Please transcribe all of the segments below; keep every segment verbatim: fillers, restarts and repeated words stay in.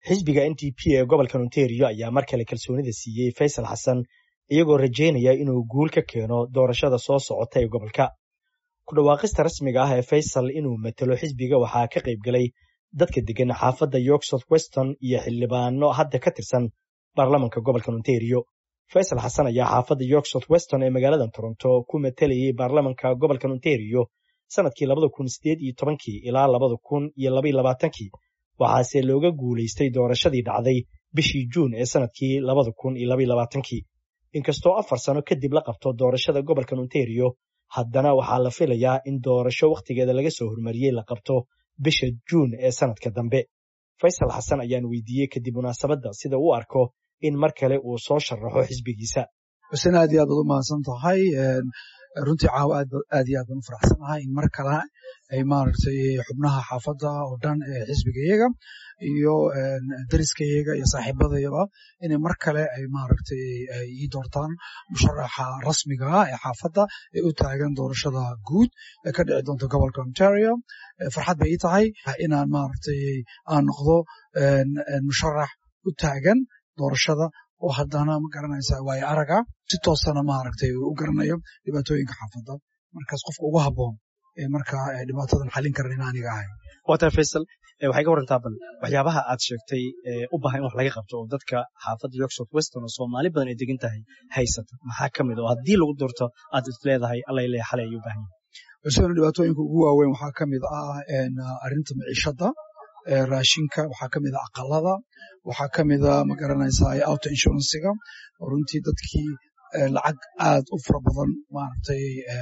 xisbiga N D P ee gobolka Ontario ayaa mar kale kalsoonida siiyey Faysal Xasan iyagoo rajeynaya inuu guul ka keeno doorashada soo socota ee gobolka. Ku dhawaaqista rasmiga ah ee Faysal inuu matalo xisbiga waxaa ka qayb galay dadka degan xaafadda York South Weston iyo xildhibaano hadda ka tirsan baarlamaanka gobolka Ontario. Faysal Xasan ayaa xaafadda York South Weston ee magaalada Toronto ku matalayay baarlamaanka gobolka Ontario sanadkii labada kun sideed iyo tobankii ilaa labada kun iyo laba iyo labaatankii, waxaase looga guulaystay doorashadii dhacday bishii Juun ee sanadkii labada kun iyo laba iyo labaatankii. Inkastoo afar sano kadib la qabto doorashada gobolka Ontario, haddana waxaa la filayaa in doorasho wakhtigeeda laga soo hormariyey la qabto bisha Juun ee sanadka dambe. Faysal Xasan ayaan weydiiyey kadib munaasabadda sida uu arko in mar kale uu soo sharaxo xisbigiisa. Xuseen aad iyo aad u mahadsan tahay. runtii caawa aad aad iyo aad baan u faraxsanahay in mar kale ay maaragtay xubnaha xaafadda oo dhan ee xisbigayaga iyo dariskayaga iyo saaxiibadayaba inay mar kale ay maaragtay ay ii doortaan musharaxa rasmiga ah ee xaafadda ee u taagan doorashada guud ee ka dhici doonta gobolka Ontario. farxad bay ii tahay inaan maaragtay aan noqdo musharax u taagan doorashada oo haddana ma garanaysaa waayo araga si toosana maaragtay u garanayo dhibaatooyinka xaafadda markaas qofka ugu habboon ee markaa dhibaatadan xallin karan in aniga ahay. Water Faysal, waxay ka warantaa bal waxyaabaha aad sheegtay u baahan in wax laga qabto oo dadka xaafadda York South Weston oo Soomaali badan ay degan tahay haysata maxaa ka mid ah oo haddii lagu doorto aad is leedahay alla ilaahay xalay ayuu baahan yahay. Xuseen, dhibaatooyinka ugu waaweyn waxaa ka mid ah arrinta maciishada, raashinka, waxaa ka mid ah aqalada, waxaa ka mid ah ma garanaysaa auto insurance-ga oo runtii dadkii lacag aad u fara badan maaragtay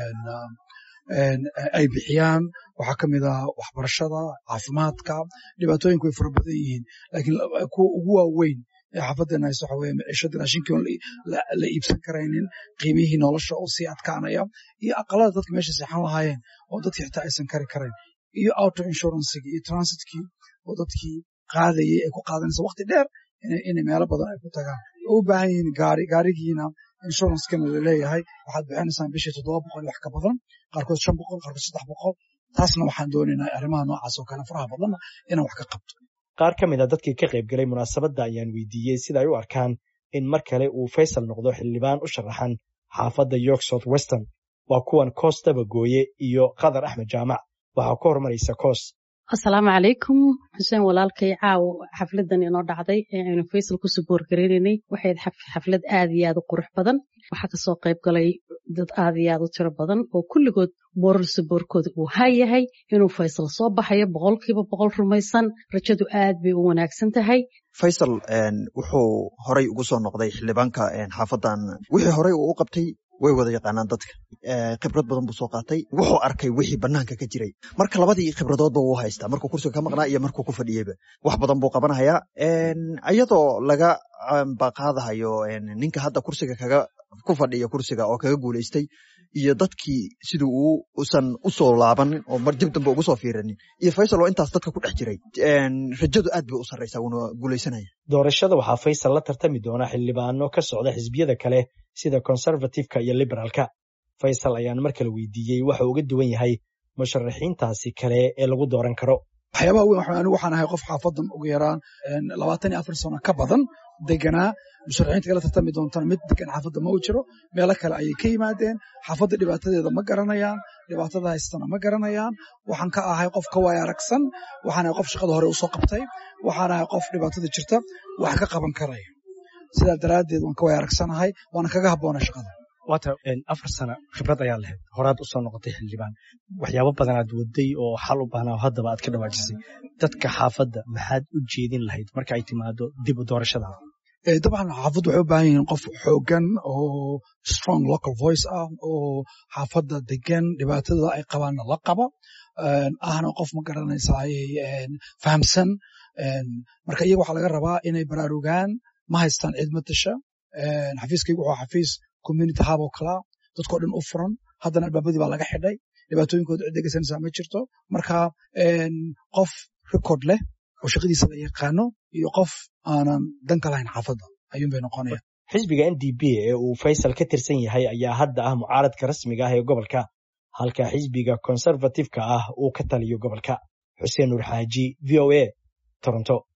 ay bixiyaan, waxaa ka mid ah waxbarashada, caafimaadka. dhibaatooyinku way fara badan yihiin laakiin kuwa ugu waaweyn ee xaafaddeena hayso waxa weeye maciishada, raashinkii oon la iibsan karaynin, qiimihii nolosha oo sii adkaanaya, iyo aqalada dadka meesha seexan lahaayeen oo dadkii xitaa aysan kari karayn, iyo auto insurance-gii iyo transitkii oo dadkii qaadayay ay ku qaadanaysa waqti dheer inay meelo badan ay ku tagaan oo u baahan yihiin gaari gaarigiina insurance-kana la leeyahay waxaad bixinaysaan bishii toddoba boqol wax ka badan, qaarkood shan boqol, qaarkood saddex boqol. taasna waxaan doonaynaa arrimaha noocaas oo kale faraha badanna inaan wax ka qabto. qaar ka mid a dadkii ka qayb galay munaasabadda ayaan weydiiyey sida ay u arkaan in mar kale uu Faysal noqdo xildhibaan u sharaxan xaafadda York South Weston. waa kuwan Koos Dabagooye iyo Qadar Axmed Jaamac. waxaa ku hormaraysa Koos. Assalaamu calaykum Xuseen, walaalkay caaw xafladan inoo dhacday ee aynu Faysal ku soo boorgareynay waxay xaflad aad iyo aad u qurux badan. waxaa ka soo qayb galay dad aad iyo aad u tiro badan oo kulligood boorar saboorkooda uu hayahay inuu Faysal soo baxayo boqolkiiba boqol rumaysan. rajadu aad bay u wanaagsan tahay. Faysal wuxuu horay ugu soo noqday xildhibaanka xaafadan. wixii horay uu u qabtay way wada yaqaanaan dadka. khibrad badan buu soo qaatay, wuxuu arkay wixii banaanka ka jiray. marka labadii khibradoodba wuu haystaa, markuu kursiga ka maqnaa iyo markuu ku fadhiyeyba wax badan buu qabanayaa. iyadoo laga baqaadahayo ninka hadda kursiga kaga ku fadhiya kursiga oo kaga guulaystay iyo dadkii sidii uu usan u soo laabanin oo mar dib dambe ugu soo fiiranin iyo Faysal oo intaas dadka ku dhex jiray. rajadu aad bay u sarreysaa, wuuna guulaysanaya. doorashada waxaa Faysal la tartami doona xildhibaano ka socda xisbiyada kale sida Conservative-ka iyo Liberal-ka. Faysal ayaan mar kale weydiiyey waxa uu uga duwan yahay musharaxiintaasi kale ee lagu dooran karo. waxyaabaha weyn waxaan anigu waxaan ahay qof xaafadan ugu yaraan labaatan iyo afar sano ka badan deganaa. musharaxiinta kala tartami doontaan mid degan xaafadda ma u jiro, meelo kale ayay ka yimaadeen. xaafadda dhibaatadeeda ma garanayaan, dhibaatada haystana ma garanayaan. waxaan ka ahay qof ka waaya aragsan, waxaan ahay qof shaqada hore u soo qabtay, waxaan ahay qof dhibaatada jirta wax ka qaban karaya. sidaa daraaddeed waan ka waaya aragsanahay, waana kaga habboona shaqada. waata afar sano khibrad ayaa lahayd, horaad u soo noqotay xildhibaan, waxyaabo badan aad waday oo xal u baahnaa haddaba aad ka dhawaajisay. dadka xaafadda maxaad u jeedin lahayd marka ay timaado dib u doorashada? dabcan xaafaddu waxay u baahan yihiin qof xoogan oo strong local voice ah oo xaafadda degan, dhibaatada ay qabaanna la qaba, ahna qof ma garanaysaa fahamsan. marka iyaga waxaa laga rabaa inay baraarugaan, ma haystaan cid matasha. xafiiskaygu wuxuu xafiis community hub oo kala dadkoo dhan u furan, haddana albaabadii baa laga xidhay, dhibaatooyinkooda cid dhegeysanaysaa ma jirto. marka qof record leh oo shaqadiisa la yaqaano iyo qof aanan dan ka lahayn xaafadda ayuun bay noqonaya. xisbiga N D P ee uu Faysal ka tirsan yahay ayaa hadda ah mucaaradka rasmiga ah ee gobolka, halka xisbiga Conservative-ka ah uu ka taliyo gobolka. Xuseen Nur Xaaji, V O A, Toronto.